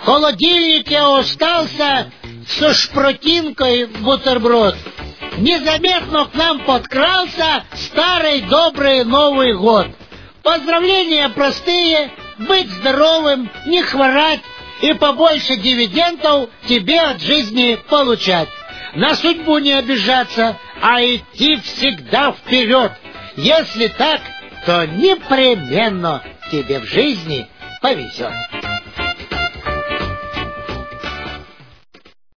холодильнике остался со шпротинкой бутерброд. Незаметно к нам подкрался старый добрый Новый год. Поздравления простые: быть здоровым, не хворать и побольше дивидендов тебе от жизни получать. На судьбу не обижаться, а идти всегда вперед. Если так, то непременно тебе в жизни повезет.